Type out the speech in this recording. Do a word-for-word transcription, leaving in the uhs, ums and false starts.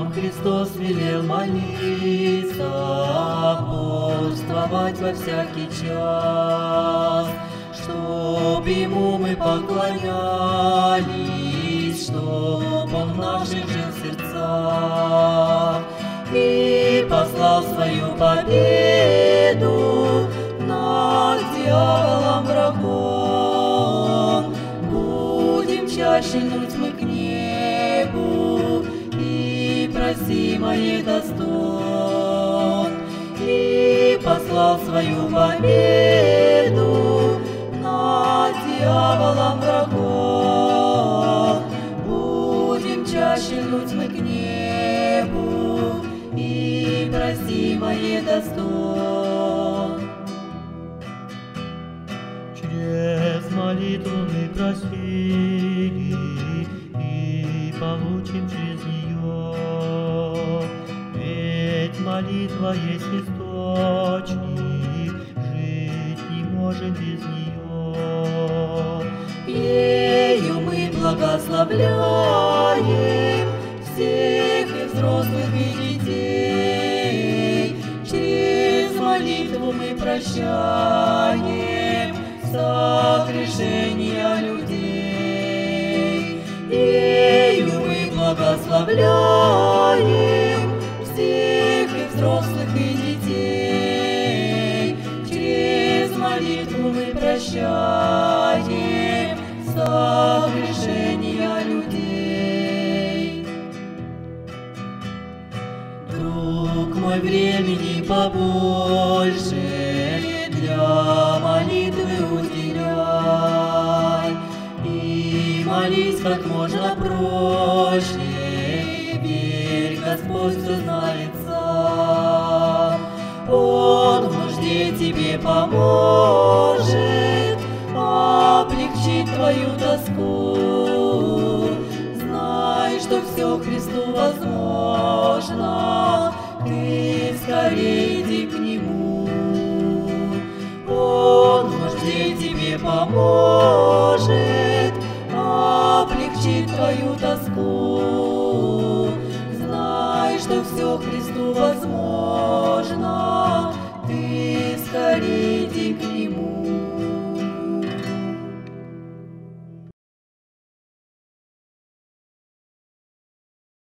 Нам Христос велел молиться, бодрствовать во всякий час, чтоб Ему мы поклонялись, чтоб Он в наших жил сердцах и послал свою победу над дьяволом врагом. Будем чаще льнуть мы к небу и просимое достойн, и послал свою победу над дьяволом врагом. Будем чаще льнуть мы к небу и просимое достойн. Через молитву мы просили и получим через нее, ведь молитва есть источник, жить не можем без нее. Ею мы благословляем всех и взрослых и детей, через молитву мы прощаем согрешения людей. Ею мы благословляем всех и взрослых и детей, через молитву мы прощаем согрешения людей. Друг мой, времени побольше для молитвы уделяй, и молись как можно проще, верь, Господь все знает сам. Он в нужде тебе поможет, облегчит твою тоску. Знай, что все Христу возможно, ты скорее иди к Нему. Он в нужде тебе поможет, облегчит твою тоску. Знай, что все Христу возможно, ты скорее иди к Нему.